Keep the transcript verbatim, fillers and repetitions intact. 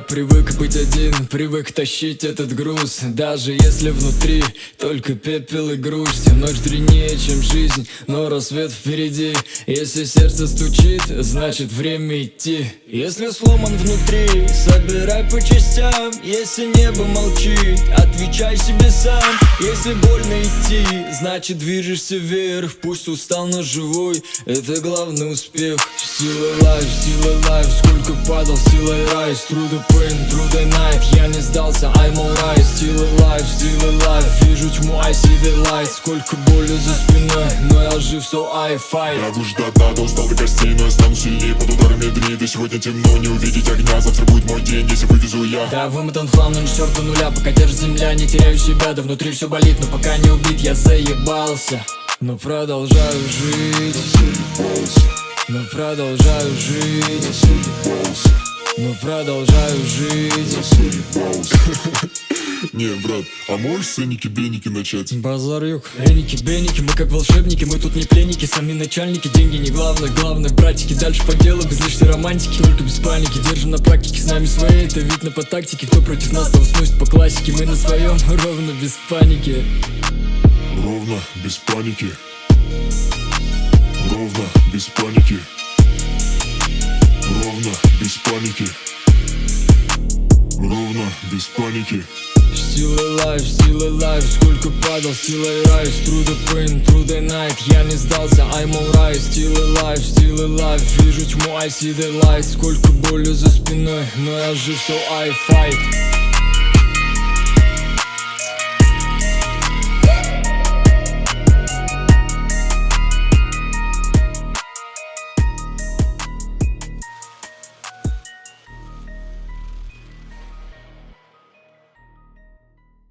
привык быть один, привык тащить этот груз. Даже если внутри только пепел и грусть. Ночь длиннее, чем жизнь, но рассвет впереди. Если сердце стучит, значит время идти. Если сломан внутри, собирай по частям. Если небо молчит, отвечай себе сам. Если больно идти, значит движешься вверх. Пусть устал, но живой, это главный успех. Still alive, still alive, сколько падал, still I rise. Through the pain, through the night, я не сдался, I'm alright. Still alive, still alive, вижу тьму, I see the light. Сколько боли за спиной, но я жив, so I fight. Я выжду до дна, да устал до костей, но я стану сильнее под ударами дни. До сегодня темно, не увидеть огня, завтра будет мой день, если вывезу я. Да, вымотан хлам, но не стер до нуля, пока держит земля, не теряю себя. Да внутри все болит, но пока не убит, я заебался. Но продолжаю жить, но продолжаю жить, но продолжаю жить. Не, брат, а можешь с ценники-беники начать? Базарюк, эники-беники, мы как волшебники, мы тут не пленники, сами начальники. Деньги не главное, главное братики, дальше по делу, без лишней романтики. Только без паники, держим на практике, с нами свои, это видно по тактике. Кто против нас, того сносит по классике, мы на своем, ровно без паники. Ровно, без паники. Ровно, без паники. Ровно, без паники. Ровно, без паники. Still alive, still alive, сколько падал, still I rise. Through the pain, through the night, я не сдался, I'm alright. Still alive, still alive, вижу тьму, I see the light. Сколько боли за спиной, но я жив, so I fight.